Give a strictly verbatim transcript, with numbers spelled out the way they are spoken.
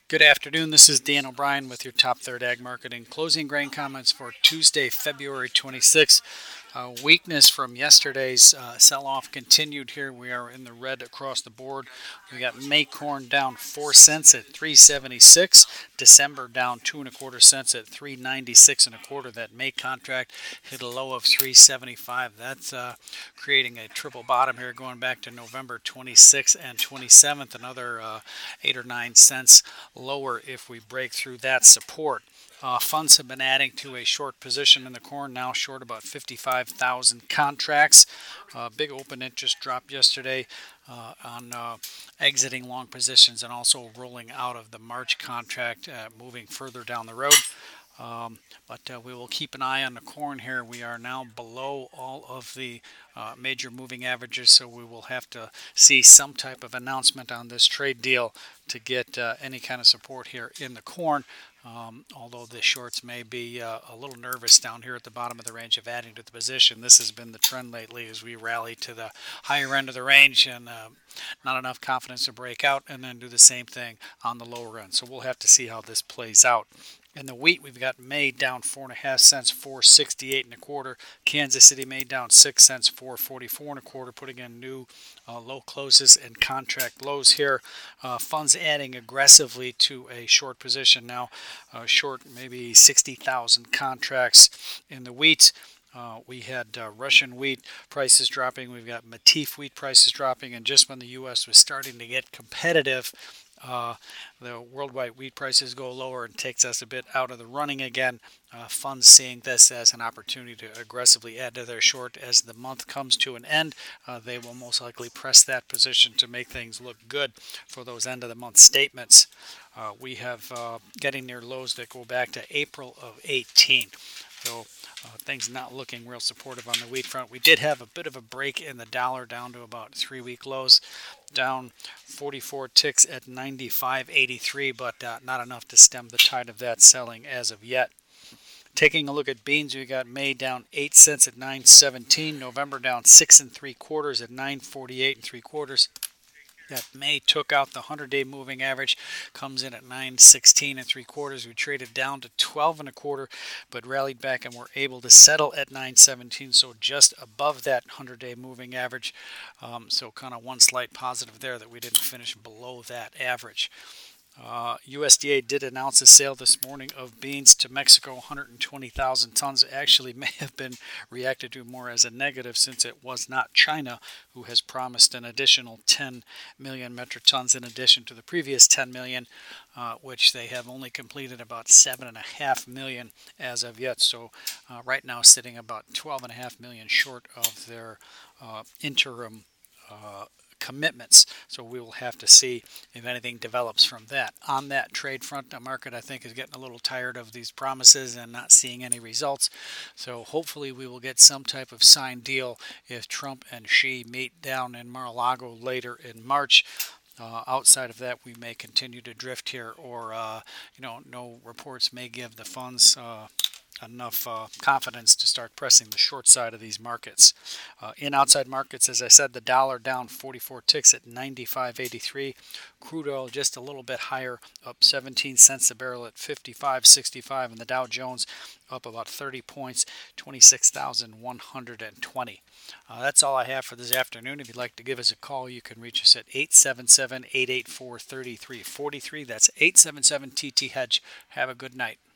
Good afternoon. This is Dan O'Brien with your Top Third Ag Marketing closing grain comments for Tuesday, February twenty-sixth. Uh, weakness from yesterday's uh, sell-off continued here. We are in the red across the board. We got May corn down four cents at three seventy-six. December down two and a quarter cents at three ninety-six and a quarter. That May contract hit a low of three seventy-five. That's uh, creating a triple bottom here, going back to November twenty-sixth and twenty-seventh. Another uh, eight or nine cents lower if we break through that support. Uh, funds have been adding to a short position in the corn, now short about fifty-five thousand contracts. Uh, big open interest drop yesterday uh, on uh, exiting long positions and also rolling out of the March contract, uh, moving further down the road. Um, but uh, we will keep an eye on the corn here. We are now below all of the uh, major moving averages, so we will have to see some type of announcement on this trade deal to get uh, any kind of support here in the corn. Um, although the shorts may be uh, a little nervous down here at the bottom of the range of adding to the position. This has been the trend lately as we rally to the higher end of the range and uh, not enough confidence to break out and then do the same thing on the lower end. So we'll have to see how this plays out. In the wheat, we've got May down four and a half cents, four sixty-eight and a quarter. Kansas City May down six cents, four forty-four and a quarter, putting in new uh, low closes and contract lows here. Uh, funds adding aggressively to a short position now, uh, short maybe sixty thousand contracts in the wheat. Uh, we had uh, Russian wheat prices dropping. We've got Matif wheat prices dropping, and just when the U S was starting to get competitive, Uh, the worldwide wheat prices go lower and takes us a bit out of the running again. Uh, funds seeing this as an opportunity to aggressively add to their short as the month comes to an end. Uh, they will most likely press that position to make things look good for those end of the month statements. Uh, we have uh, getting near lows that go back to April of eighteen. So uh, things not looking real supportive on the wheat front. We did have a bit of a break in the dollar down to about three-week lows, down forty-four ticks at ninety-five eighty-three, but uh, not enough to stem the tide of that selling as of yet. Taking a look at beans, we got May down eight cents at nine seventeen, November down six and three quarters at nine forty-eight and three quarters. That May took out the hundred-day moving average, comes in at nine sixteen and three quarters. We traded down to twelve and a quarter, but rallied back and were able to settle at nine seventeen, so just above that hundred-day moving average. Um, so kind of one slight positive there that we didn't finish below that average. Uh, U S D A did announce a sale this morning of beans to Mexico, one hundred twenty thousand tons. Actually may have been reacted to more as a negative since it was not China who has promised an additional ten million metric tons in addition to the previous ten million, uh, which they have only completed about seven point five million as of yet. So uh, right now sitting about twelve point five million short of their uh, interim uh, commitments. So we will have to see if anything develops from that. On that trade front, the market I think is getting a little tired of these promises and not seeing any results. So hopefully we will get some type of signed deal if Trump and Xi meet down in Mar-a-Lago later in March. Uh, outside of that, we may continue to drift here, or uh, you know, no reports may give the funds uh, enough uh, confidence to start pressing the short side of these markets. Uh, in outside markets, as I said, the dollar down forty-four ticks at ninety-five eighty-three. Crude oil just a little bit higher, up seventeen cents a barrel at fifty-five sixty-five, and the Dow Jones up about thirty points, twenty-six thousand one hundred twenty. Uh, that's all I have for this afternoon. If you'd like to give us a call, you can reach us at eight seven seven, eight eight four, three three four three. That's eight seven seven T T Hedge. Have a good night.